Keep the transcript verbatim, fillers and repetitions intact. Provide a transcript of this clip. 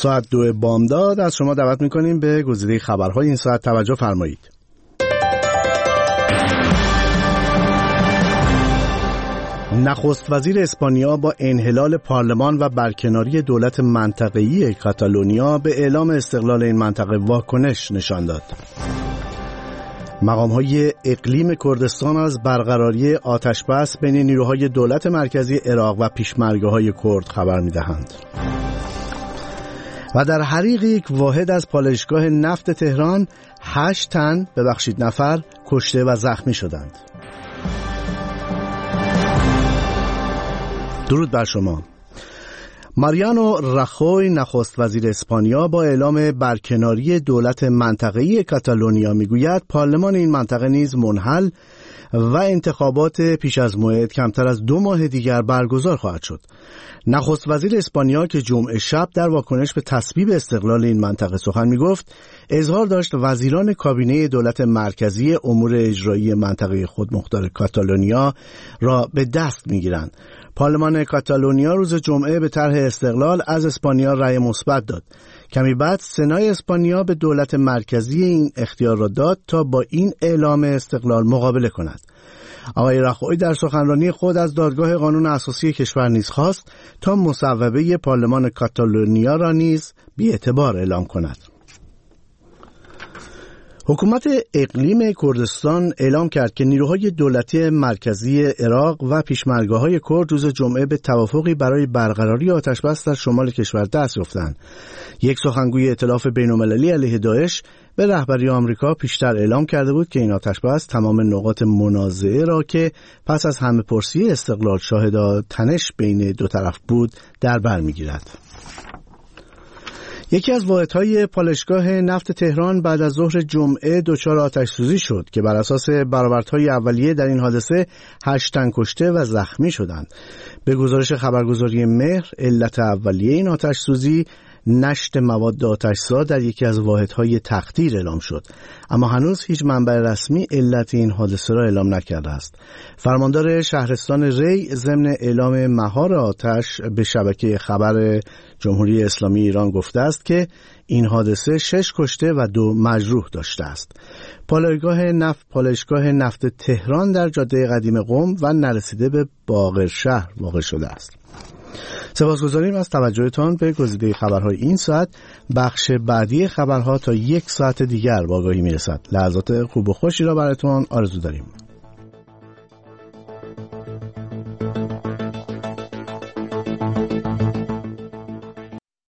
ساعت دو بامداد از شما دعوت میکنیم به گزیده خبرهای این ساعت توجه فرمایید. نخست وزیر اسپانیا با انحلال پارلمان و برکناری دولت منطقه‌ای کاتالونیا به اعلام استقلال این منطقه واکنش نشان داد. مقام‌های اقلیم کردستان از برقراری آتش‌بس بین نیروهای دولت مرکزی عراق و پیشمرگه‌های کرد خبر می‌دهند. و در حریق یک واحد از پالایشگاه نفت تهران هشت تن ببخشید نفر کشته و زخمی شدند. درود بر شما. ماریانو راخوی نخست وزیر اسپانیا با اعلام برکناری دولت منطقه‌ای کاتالونیا میگوید پارلمان این منطقه نیز منحل و انتخابات پیش از موعد کمتر از دو ماه دیگر برگزار خواهد شد. نخست وزیر اسپانیا که جمعه شب در واکنش به تصویب استقلال این منطقه سخن میگفت، اظهار داشت وزیران کابینه دولت مرکزی امور اجرایی منطقه خودمختار کاتالونیا را به دست میگیرند. پارلمان کاتالونیا روز جمعه به طرح استقلال از اسپانیا رأی مثبت داد. کمی بعد سنای اسپانیا به دولت مرکزی این اختیار را داد تا با این اعلام استقلال مقابله کند. آقای راخوی در سخنرانی خود از دادگاه قانون اساسی کشور نیز خواست تا مصوبه پارلمان کاتالونیا را نیز بی‌اعتبار اعلام کند. حکومت اقلیم کردستان اعلام کرد که نیروهای دولتی مرکزی عراق و پیشمرگه‌های کرد روز جمعه به توافقی برای برقراری آتش‌بس در شمال کشور دست یافتند. یک سخنگوی ائتلاف بین‌المللی علیه داعش به رهبری آمریکا پیشتر اعلام کرده بود که این آتش‌بس تمام نقاط منازعه را که پس از همه‌پرسی استقلال شاهد تنش بین دو طرف بود در بر می‌گیرد. یکی از واحدهای پالایشگاه نفت تهران بعد از ظهر جمعه دچار آتش سوزی شد که بر اساس برآوردهای اولیه در این حادثه هشت تن کشته و زخمی شدند. به گزارش خبرگزاری مهر، علت اولیه این آتش سوزی نشت مواد آتش‌زا در یکی از واحدهای تخدیر اعلام شد، اما هنوز هیچ منبع رسمی علت این حادثه را اعلام نکرده است. فرماندار شهرستان ری ضمن اعلام مهار آتش به شبکه خبر جمهوری اسلامی ایران گفته است که این حادثه شش کشته و دو مجروح داشته است. پالایشگاه نفت پالایشگاه نفت تهران در جاده قدیم قم و نرسیده به باقرشهر واقع شده است. سپاسگزاریم از توجهتان به گزیده خبرهای این ساعت. بخش بعدی خبرها تا یک ساعت دیگر با آگاهی میرسد. لحظات خوب و خوشی را براتون آرزو داریم.